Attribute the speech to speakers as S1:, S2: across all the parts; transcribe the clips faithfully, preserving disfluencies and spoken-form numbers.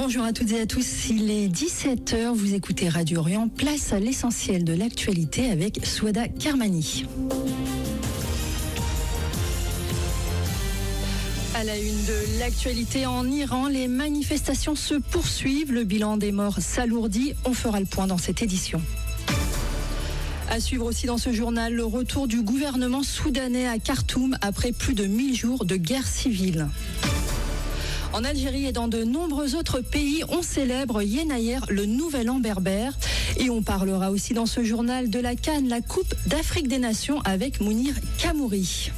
S1: Bonjour à toutes et à tous, il est dix-sept heures, vous écoutez Radio Orient, place à l'essentiel de l'actualité avec Souada Kermani. À la une de l'actualité en Iran, les manifestations se poursuivent, le bilan des morts s'alourdit, on fera le point dans cette édition. À suivre aussi dans ce journal, le retour du gouvernement soudanais à Khartoum après plus de mille jours de guerre civile. En Algérie et dans de nombreux autres pays, on célèbre Yenayer, le nouvel an berbère. Et on parlera aussi dans ce journal de la CAN, la Coupe d'Afrique des Nations avec Mounir Kamouri.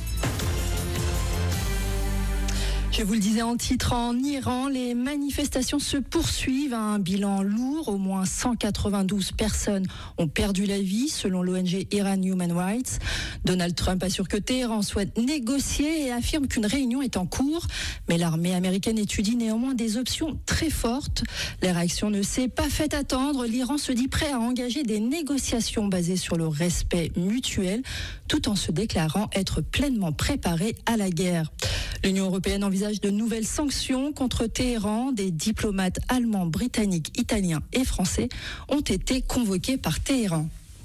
S1: Je vous le disais en titre, en Iran, les manifestations se poursuivent à un bilan lourd. Au moins cent quatre-vingt-douze personnes ont perdu la vie, selon l'O N G Iran Human Rights. Donald Trump assure que Téhéran souhaite négocier et affirme qu'une réunion est en cours. Mais l'armée américaine étudie néanmoins des options très fortes. La réaction ne s'est pas fait attendre. L'Iran se dit prêt à engager des négociations basées sur le respect mutuel, tout en se déclarant être pleinement préparé à la guerre. L'Union européenne envisage de nouvelles sanctions contre Téhéran. Des diplomates allemands, britanniques, italiens et français ont été convoqués par Téhéran.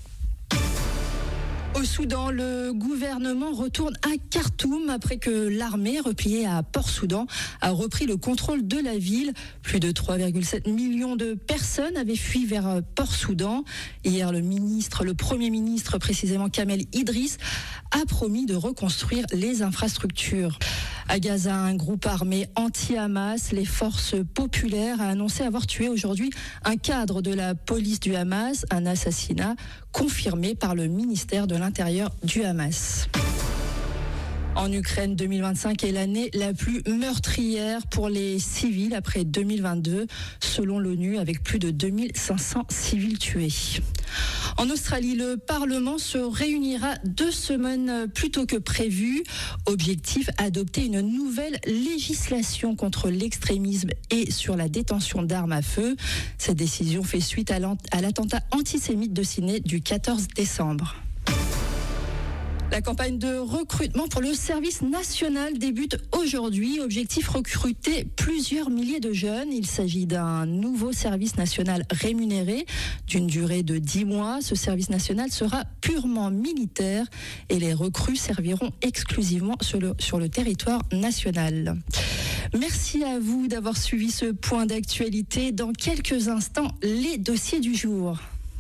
S1: Au Soudan, le gouvernement retourne à Khartoum après que l'armée, repliée à Port-Soudan, a repris le contrôle de la ville. Plus de trois virgule sept millions de personnes avaient fui vers Port-Soudan. Hier, le ministre, le premier ministre, précisément Kamel Idriss, a promis de reconstruire les infrastructures. À Gaza, un groupe armé anti-Hamas, les forces populaires, a annoncé avoir tué aujourd'hui un cadre de la police du Hamas, un assassinat confirmé par le ministère de l'Intérieur du Hamas. En Ukraine, deux mille vingt-cinq est l'année la plus meurtrière pour les civils après deux mille vingt-deux, selon l'ONU, avec plus de deux mille cinq cents civils tués. En Australie, le Parlement se réunira deux semaines plus tôt que prévu. Objectif, adopter une nouvelle législation contre l'extrémisme et sur la détention d'armes à feu. Cette décision fait suite à l'attentat antisémite de Sydney du quatorze décembre. La campagne de recrutement pour le service national débute aujourd'hui. Objectif, recruter plusieurs milliers de jeunes. Il s'agit d'un nouveau service national rémunéré d'une durée de dix mois. Ce service national sera purement militaire et les recrues serviront exclusivement sur le, sur le territoire national. Merci à vous d'avoir suivi ce point d'actualité. Dans quelques instants, les dossiers du jour.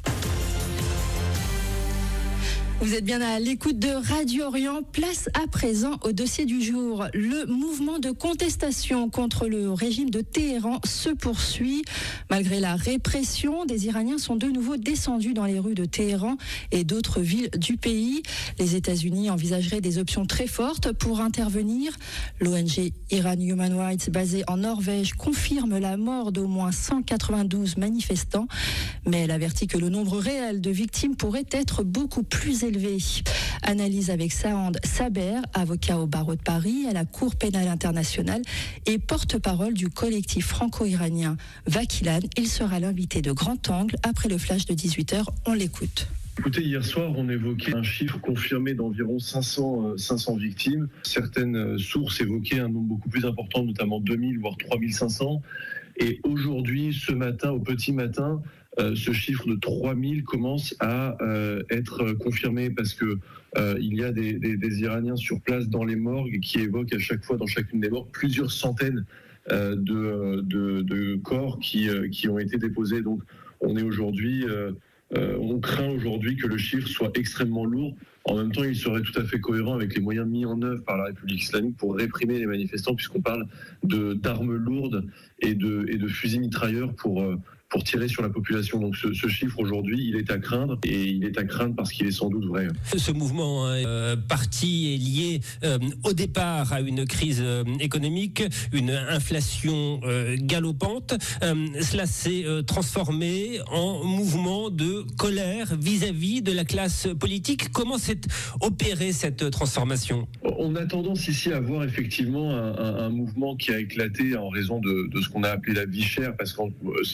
S1: Vous êtes bien à l'écoute de Radio Orient. Place à présent au dossier du jour. Le mouvement de contestation contre le régime de Téhéran se poursuit. Malgré la répression, des Iraniens sont de nouveau descendus dans les rues de Téhéran et d'autres villes du pays. Les États-Unis envisageraient des options très fortes pour intervenir. L'O N G Iran Human Rights, basée en Norvège, confirme la mort d'au moins cent quatre-vingt-douze manifestants. Mais elle avertit que le nombre réel de victimes pourrait être beaucoup plus élevé. Analyse avec Saand Saber, avocat au barreau de Paris, à la Cour pénale internationale et porte-parole du collectif franco-iranien Vakilan. Il sera l'invité de Grand Angle après le flash de dix-huit heures. On l'écoute.
S2: Écoutez, hier soir, on évoquait un chiffre confirmé d'environ cinq cents, euh, cinq cents victimes. Certaines sources évoquaient un nombre beaucoup plus important, notamment deux mille, voire trois mille cinq cents. Et aujourd'hui, ce matin, au petit matin, euh, ce chiffre de trois mille commence à euh, être confirmé parce que euh, il y a des, des, des Iraniens sur place dans les morgues qui évoquent à chaque fois, dans chacune des morgues, plusieurs centaines euh, de, de, de corps qui, euh, qui ont été déposés. Donc, on est aujourd'hui... Euh, Euh, on craint aujourd'hui que le chiffre soit extrêmement lourd. En même temps, il serait tout à fait cohérent avec les moyens mis en œuvre par la République islamique pour réprimer les manifestants, puisqu'on parle de, d'armes lourdes et de, et de fusils mitrailleurs pour, pour tirer sur la population. Donc ce, ce chiffre aujourd'hui, il est à craindre, et il est à craindre parce qu'il est sans doute vrai.
S3: Ce mouvement euh, parti est lié euh, au départ à une crise euh, économique, une inflation euh, galopante. Euh, cela s'est euh, transformé en mouvement de colère vis-à-vis de la classe politique. Comment s'est opérée cette transformation ?
S2: On a tendance ici à voir effectivement un, un, un mouvement qui a éclaté en raison de, de ce qu'on a appelé la vie chère, parce que c'est surtout le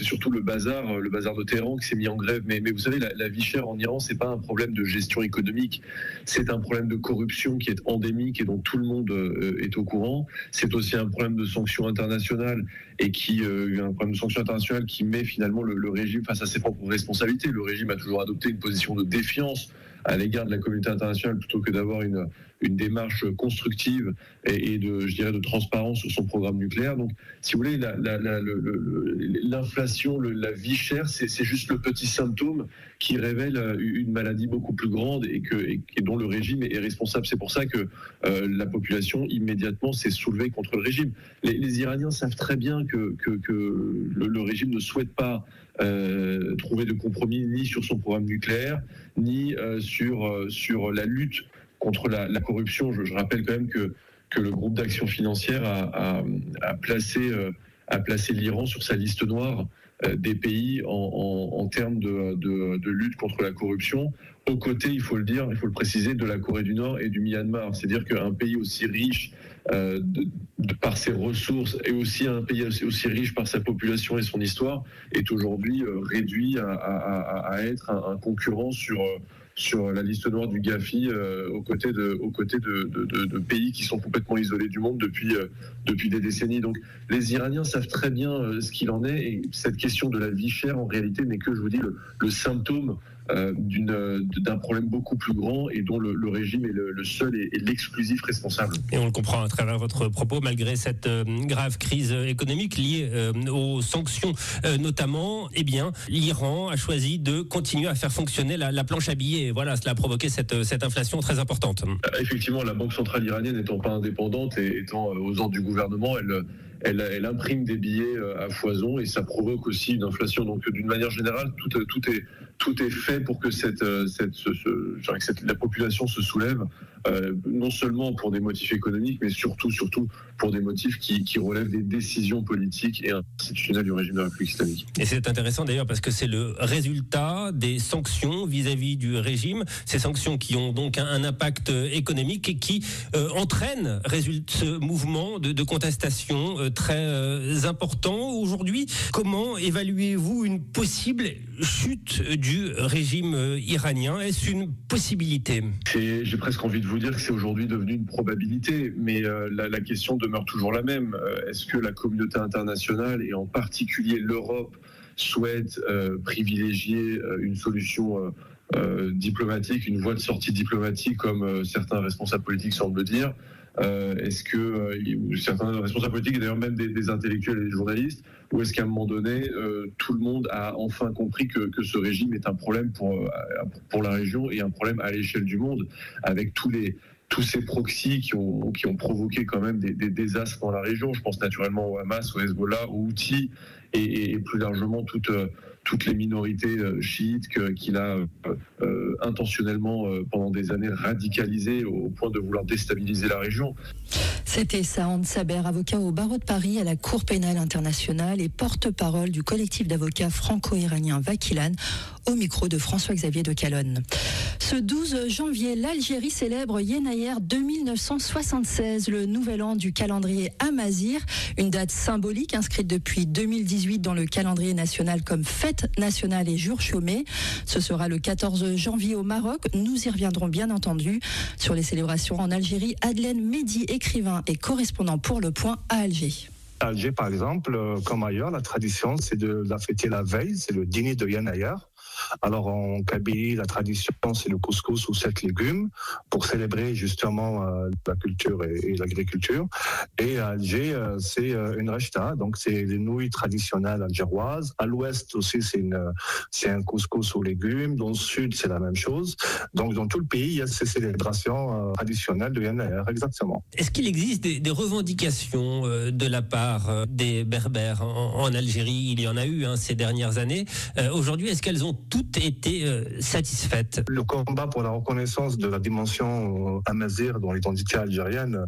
S2: bazar, le bazar de Téhéran qui s'est mis en grève. Mais, mais vous savez, la, la vie chère en Iran, c'est pas un problème de gestion économique, c'est un problème de corruption qui est endémique et dont tout le monde euh, est au courant. C'est aussi un problème de sanctions internationales et qui, euh, un problème de sanctions internationales qui met finalement le, le régime face à ses propres responsabilités. Le régime a toujours adopté une position de défiance à l'égard de la communauté internationale plutôt que d'avoir une, une démarche constructive et, et de, je dirais, de transparence sur son programme nucléaire. Donc, si vous voulez, la, la, la, le, le, l'inflation, le, la vie chère, c'est, c'est juste le petit symptôme qui révèle une maladie beaucoup plus grande et, que, et, et dont le régime est responsable. C'est pour ça que euh, la population immédiatement s'est soulevée contre le régime. Les, les Iraniens savent très bien que, que, que le, le régime ne souhaite pas euh, trouver de compromis ni sur son programme nucléaire, ni euh, sur, euh, sur la lutte contre la, la corruption. Je, je rappelle quand même que, que le groupe d'action financière a, a, a placé, euh, a placé l'Iran sur sa liste noire euh, des pays en, en, en termes de, de, de lutte contre la corruption, aux côtés, il faut le dire, il faut le préciser, de la Corée du Nord et du Myanmar. C'est-à-dire qu'un pays aussi riche euh, de, de, par ses ressources et aussi un pays aussi, aussi riche par sa population et son histoire est aujourd'hui euh, réduit à, à, à être un, un concurrent sur... Euh, sur la liste noire du Gafi euh, aux côtés, de, aux côtés de, de, de, de pays qui sont complètement isolés du monde depuis, euh, depuis des décennies. Donc les Iraniens savent très bien euh, ce qu'il en est et cette question de la vie chère en réalité n'est que, je vous dis, le, le symptôme euh, d'une, d'un problème beaucoup plus grand et dont le, le régime est le, le seul et, et l'exclusif responsable.
S3: Et on le comprend à travers votre propos, malgré cette euh, grave crise économique liée euh, aux sanctions euh, notamment, eh bien, l'Iran a choisi de continuer à faire fonctionner la, la planche à billets. Et voilà, cela a provoqué cette, cette inflation très importante.
S2: Effectivement, la Banque centrale iranienne n'étant pas indépendante et étant aux ordres du gouvernement, elle, elle, elle imprime des billets à foison et ça provoque aussi une inflation. Donc, d'une manière générale, tout, tout, est, tout est fait pour que cette, cette, ce, ce, cette, la population se soulève, euh, non seulement pour des motifs économiques, mais surtout, surtout pour des motifs qui, qui relèvent des décisions politiques et institutionnelles du régime de la République islamique.
S3: Et c'est intéressant d'ailleurs parce que c'est le résultat des sanctions vis-à-vis du régime, ces sanctions qui ont donc un, un impact économique et qui euh, entraînent résulte, ce mouvement de, de contestation euh, très euh, important aujourd'hui. Comment évaluez-vous une possible chute du régime euh, iranien ? Est-ce une possibilité ?
S2: C'est, j'ai presque envie de vous dire que c'est aujourd'hui devenu une probabilité, mais euh, la, la question demeure toujours la même. Euh, est-ce que la communauté internationale, et en particulier l'Europe, souhaite euh, privilégier euh, une solution euh, euh, diplomatique, une voie de sortie diplomatique, comme euh, certains responsables politiques semblent le dire ? Euh, est-ce que euh, certains responsables politiques, et d'ailleurs même des, des intellectuels et des journalistes, ou est-ce qu'à un moment donné, euh, tout le monde a enfin compris que, que ce régime est un problème pour, euh, pour la région et un problème à l'échelle du monde, avec tous les tous ces proxys qui ont, qui ont provoqué quand même des, des désastres dans la région. Je pense naturellement au Hamas, au Hezbollah, aux Houthis et, et plus largement toutes, toutes les minorités chiites que, qu'il a euh, intentionnellement euh, pendant des années radicalisées au point de vouloir déstabiliser la région.
S1: C'était Saand Saber, avocat au barreau de Paris à la Cour pénale internationale et porte-parole du collectif d'avocats franco-iraniens Vakilan, au micro de François-Xavier de Calonne. Ce douze janvier, l'Algérie célèbre Yenayer deux mille neuf cent soixante-seize, le nouvel an du calendrier Amazigh, une date symbolique inscrite depuis deux mille dix-huit dans le calendrier national comme fête nationale et jour chômé. Ce sera le quatorze janvier au Maroc. Nous y reviendrons bien entendu sur les célébrations en Algérie. Adelaine Mehdi, écrivain et correspondant pour Le Point à Alger.
S4: À Alger, par exemple, comme ailleurs, la tradition, c'est de la fêter la veille, c'est le dîner de Yenayer. Alors en Kabylie, la tradition, c'est le couscous ou sept légumes pour célébrer justement euh, la culture et, et l'agriculture. Et à Alger, euh, c'est euh, une rechta, donc c'est les nouilles traditionnelles algéroises. À l'ouest aussi, c'est, une, c'est un couscous aux légumes. Dans le sud, c'est la même chose. Donc dans tout le pays, il y a ces célébrations euh, traditionnelles de Yenayer, exactement.
S3: Est-ce qu'il existe des, des revendications euh, de la part euh, des Berbères en, en Algérie ? Il y en a eu hein, ces dernières années. Euh, aujourd'hui, est-ce qu'elles ont toutes été euh, satisfaites ?
S4: Le combat pour la reconnaissance de la dimension euh, amazigh dans l'identité algérienne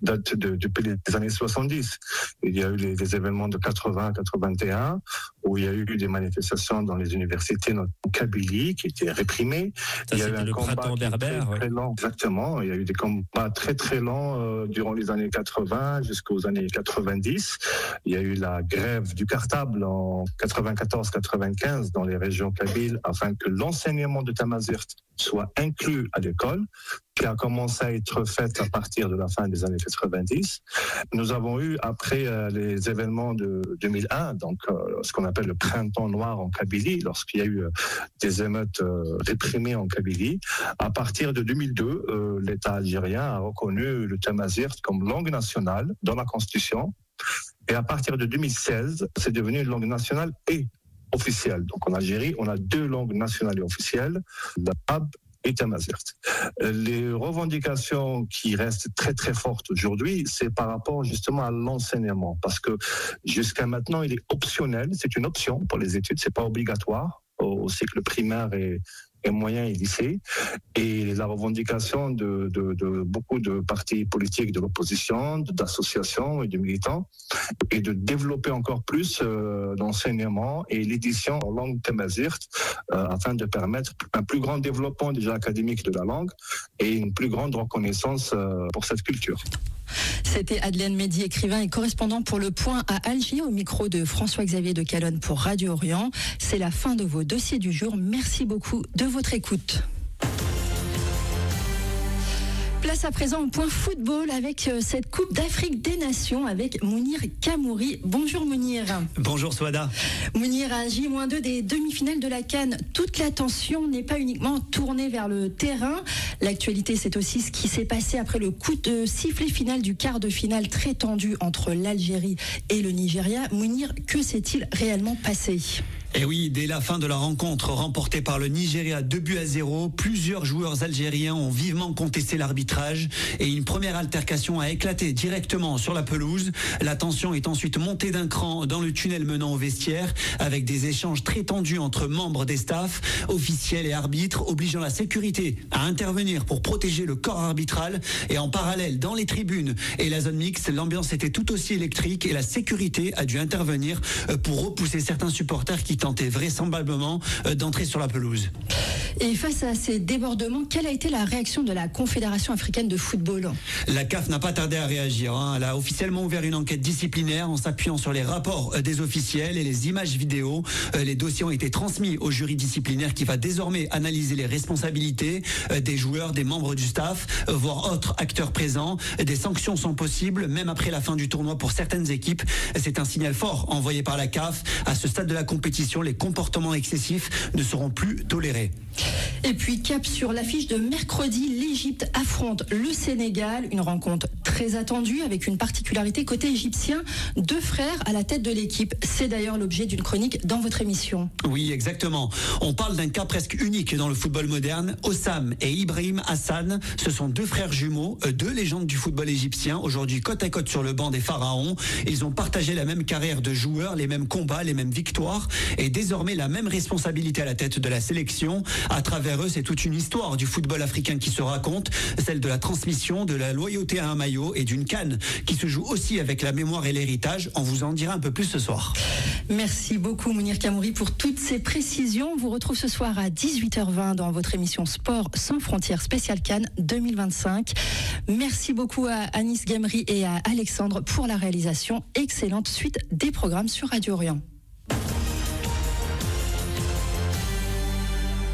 S4: date de, depuis les années soixante-dix. Il y a eu les, les événements de quatre-vingts à quatre-vingt-et-un, où il y a eu des manifestations dans les universités, notamment en Kabylie, qui étaient réprimées.
S3: Ça,
S4: il y a eu un
S3: le
S4: combat
S3: printemps berbère.
S4: très, très
S3: Ouais.
S4: lent. Exactement. Il y a eu des combats très très lents euh, durant les années quatre-vingts jusqu'aux années quatre-vingt-dix. Il y a eu la grève du cartable en quatre-vingt-quatorze quatre-vingt-quinze dans les régions kabyles afin que l'enseignement de Tamazirt soit inclus à l'école, qui a commencé à être faite à partir de la fin des années quatre-vingt-dix. Nous avons eu, après euh, les événements de deux mille un, donc euh, ce qu'on appelle le printemps noir en Kabylie, lorsqu'il y a eu euh, des émeutes euh, réprimées en Kabylie, à partir de deux mille deux, euh, l'État algérien a reconnu le tamazirt comme langue nationale dans la Constitution. Et à partir de deux mille seize, c'est devenu une langue nationale et officielle. Donc en Algérie, on a deux langues nationales et officielles, l'arabe et tamazirt. Les revendications qui restent très très fortes aujourd'hui, c'est par rapport justement à l'enseignement, parce que jusqu'à maintenant, il est optionnel, c'est une option pour les études, c'est pas obligatoire au cycle primaire et et moyen et lycée, et la revendication de, de, de beaucoup de partis politiques de l'opposition, d'associations et de militants, et de développer encore plus euh, l'enseignement et l'édition en langue tamazirt, euh, afin de permettre un plus grand développement déjà académique de la langue et une plus grande reconnaissance euh, pour cette culture.
S1: C'était Adlène Mehdi, écrivain et correspondant pour Le Point à Alger, au micro de François-Xavier de Calonne pour Radio Orient. C'est la fin de vos dossiers du jour. Merci beaucoup de votre écoute. Place à présent au point football avec cette Coupe d'Afrique des Nations avec Mounir Kamouri. Bonjour Mounir.
S5: Bonjour Souada.
S1: Mounir, à J deux des demi-finales de la CAN, toute l'attention n'est pas uniquement tournée vers le terrain. L'actualité, c'est aussi ce qui s'est passé après le coup de sifflet final du quart de finale très tendu entre l'Algérie et le Nigeria. Mounir, que s'est-il réellement passé ?
S5: Et oui, dès la fin de la rencontre remportée par le Nigeria deux buts à zéro, plusieurs joueurs algériens ont vivement contesté l'arbitrage et une première altercation a éclaté directement sur la pelouse. La tension est ensuite montée d'un cran dans le tunnel menant au vestiaire avec des échanges très tendus entre membres des staffs, officiels et arbitres, obligeant la sécurité à intervenir pour protéger le corps arbitral. Et en parallèle, dans les tribunes et la zone mixte, l'ambiance était tout aussi électrique et la sécurité a dû intervenir pour repousser certains supporters qui tentait vraisemblablement d'entrer sur la pelouse.
S1: Et face à ces débordements, quelle a été la réaction de la Confédération africaine de football ?
S5: La C A F n'a pas tardé à réagir. Hein. Elle a officiellement ouvert une enquête disciplinaire en s'appuyant sur les rapports des officiels et les images vidéo. Les dossiers ont été transmis au jury disciplinaire qui va désormais analyser les responsabilités des joueurs, des membres du staff, voire autres acteurs présents. Des sanctions sont possibles, même après la fin du tournoi pour certaines équipes. C'est un signal fort envoyé par la C A F. À ce stade de la compétition, les comportements excessifs ne seront plus tolérés.
S1: Et puis cap sur l'affiche de mercredi, l'Égypte affronte le Sénégal, une rencontre très attendue avec une particularité côté égyptien, deux frères à la tête de l'équipe. C'est d'ailleurs l'objet d'une chronique dans votre émission.
S5: Oui, exactement. On parle d'un cas presque unique dans le football moderne. Hossam et Ibrahim Hassan, ce sont deux frères jumeaux, deux légendes du football égyptien, aujourd'hui côte à côte sur le banc des pharaons. Ils ont partagé la même carrière de joueurs, les mêmes combats, les mêmes victoires et désormais la même responsabilité à la tête de la sélection. À travers eux, c'est toute une histoire du football africain qui se raconte, celle de la transmission, de la loyauté à un maillot et d'une CAN qui se joue aussi avec la mémoire et l'héritage. On vous en dira un peu plus ce soir.
S1: Merci beaucoup Mounir Kamouri pour toutes ces précisions. On vous retrouve ce soir à dix-huit heures vingt dans votre émission Sport sans frontières spéciale CAN deux mille vingt-cinq. Merci beaucoup à Anis Gamri et à Alexandre pour la réalisation. Excellente suite des programmes sur Radio Orient.